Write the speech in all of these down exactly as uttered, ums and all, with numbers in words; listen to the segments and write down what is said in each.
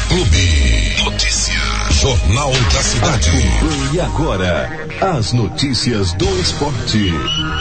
Clube Notícia. Jornal da Cidade. E agora, as notícias do esporte.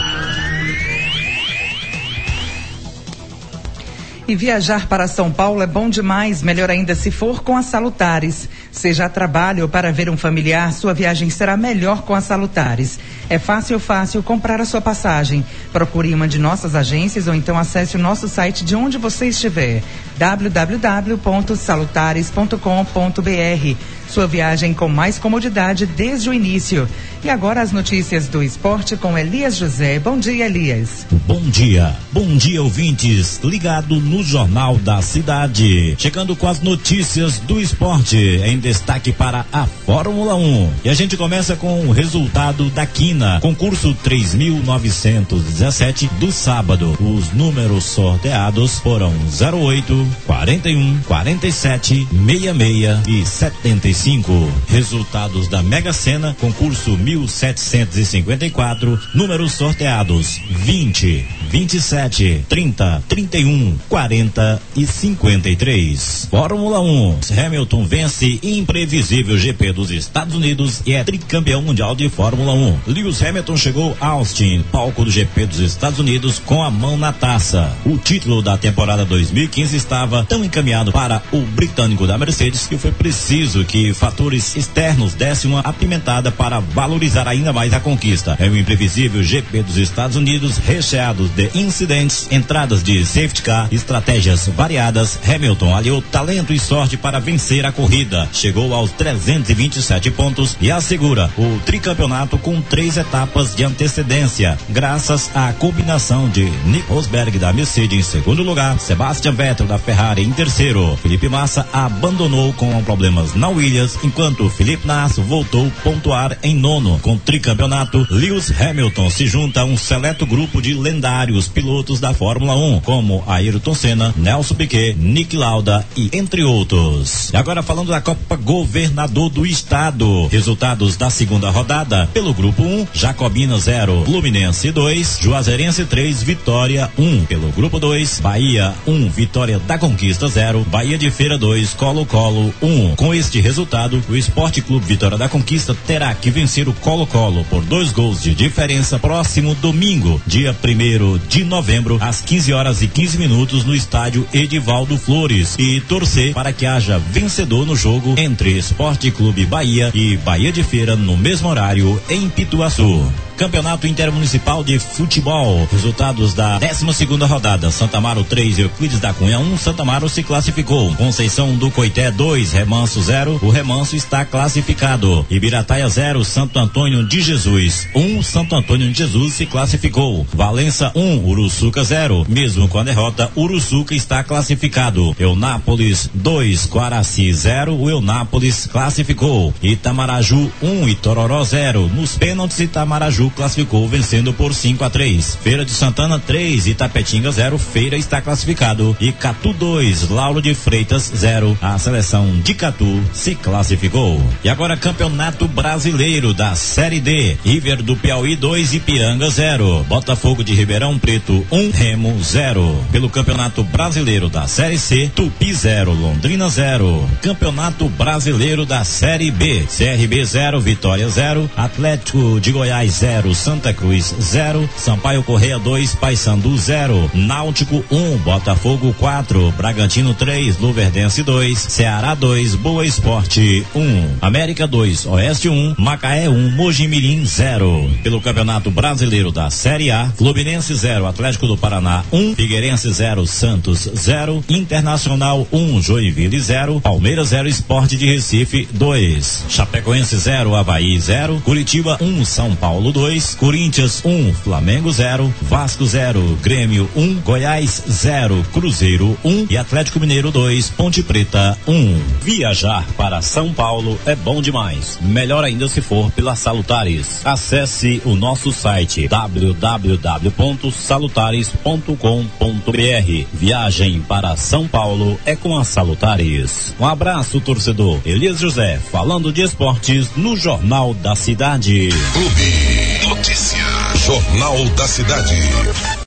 E viajar para São Paulo é bom demais, melhor ainda se for com a Salutares. Seja a trabalho ou para ver um familiar, sua viagem será melhor com a Salutares. É fácil, fácil comprar a sua passagem. Procure uma de nossas agências ou então acesse o nosso site de onde você estiver. w w w ponto salutares ponto com ponto b r. Sua viagem com mais comodidade desde o início. E agora as notícias do esporte com Elias José. Bom dia, Elias. Bom dia. Bom dia, ouvintes. Ligado no Jornal da Cidade. Chegando com as notícias do esporte em destaque para a Fórmula um. E a gente começa com o resultado da quina. Concurso três mil novecentos e dezessete do sábado. Os números sorteados foram zero oito, quarenta e um, quarenta e sete, sessenta e seis e setenta e cinco. Resultados da Mega Sena, concurso mil setecentos e cinquenta e quatro, números sorteados vinte, vinte e sete, trinta, trinta e um, quarenta e cinquenta e três. Fórmula um. Hamilton vence imprevisível G P dos Estados Unidos e é tricampeão mundial de Fórmula um. Lewis Hamilton chegou a Austin, palco do G P dos Estados Unidos, com a mão na taça. O título da temporada dois mil e quinze estava tão encaminhado para o britânico da Mercedes que foi preciso que fatores externos dessem uma apimentada para valorizar ainda mais a conquista. É o imprevisível G P dos Estados Unidos, recheado de incidentes, entradas de safety car, estratégias variadas. Hamilton aliou talento e sorte para vencer a corrida. Chegou aos trezentos e vinte e sete pontos e assegura o tricampeonato com três etapas de antecedência, graças à combinação de Nico Rosberg da Mercedes em segundo lugar, Sebastian Vettel da Ferrari em terceiro. Felipe Massa abandonou com problemas na Williams, enquanto Felipe Nasser voltou a pontuar em nono. Com tricampeonato, Lewis Hamilton se junta a um seleto grupo de lendários pilotos da Fórmula um, como Ayrton Senna, Nelson Piquet, Niki Lauda e entre outros. E agora falando da Copa Governador do Estado. Resultados da segunda rodada. Pelo grupo um, Jacobina zero, Fluminense dois, Juazeirense três, Vitória um. Pelo grupo dois, Bahia um, Vitória da Conquista zero, Bahia de Feira dois, Colo-Colo um. Com este resultado, o Esporte Clube Vitória da Conquista terá que vencer o Colo-Colo por dois gols de diferença próximo domingo, dia primeiro de novembro, às quinze horas e quinze minutos, no estádio Edivaldo Flores, e torcer para que haja vencedor no jogo entre Esporte Clube Bahia e Bahia de Feira no mesmo horário em Pituaçu. Campeonato Intermunicipal de Futebol. Resultados da décima segunda rodada. Santa Amaro três, Euclides da Cunha um, Santa Amaro se classificou. Conceição do Coité dois, Remanso zero, o Remanso está classificado. Ibirataia zero, Santo Antônio de Jesus um, Santo Antônio de Jesus se classificou. Valença um, Uruçuca zero, mesmo com a derrota, Uruçuca está classificado. Eunápolis dois, Guaraci zero, o Eunápolis classificou. Itamaraju um, Itororó zero, nos pênaltis Itamaraju classificou vencendo por cinco a três. Feira de Santana três, Itapetinga zero, Feira está classificado. E Catu dois, Lauro de Freitas zero, a seleção de Catu se classificou. E agora Campeonato Brasileiro da Série D. River do Piauí dois, Ipiranga zero, Botafogo de Ribeirão Preto um, Remo zero. Pelo Campeonato Brasileiro da Série C, Tupi zero, Londrina zero. Campeonato Brasileiro da Série B, C R B zero, Vitória zero, Atlético de Goiás zero, Santa Cruz zero, Sampaio Correia dois, Paysandu zero, Náutico um, Botafogo quatro, Bragantino três, Luverdense dois, Ceará dois, Boa Esporte um, América dois, Oeste um, Macaé um, Mojimirim zero. Pelo Campeonato Brasileiro da Série A, Fluminense zero, Atlético do Paraná um, Figueirense zero, Santos zero, Internacional um, Joinville zero, Palmeiras zero, Sport de Recife dois, Chapecoense zero, Avaí zero, Curitiba um, São Paulo dois, Corinthians um, Flamengo zero, Vasco zero, Grêmio um, Goiás zero, Cruzeiro um e Atlético Mineiro dois, Ponte Preta um. Viajar para São Paulo é bom demais. Melhor ainda se for pela Salutares. Acesse o nosso site w w w ponto salutares ponto com ponto b r. Viagem para São Paulo é com a Salutares. Um abraço, torcedor. Elias José, falando de esportes no Jornal da Cidade. Clube Notícia. Jornal da Cidade.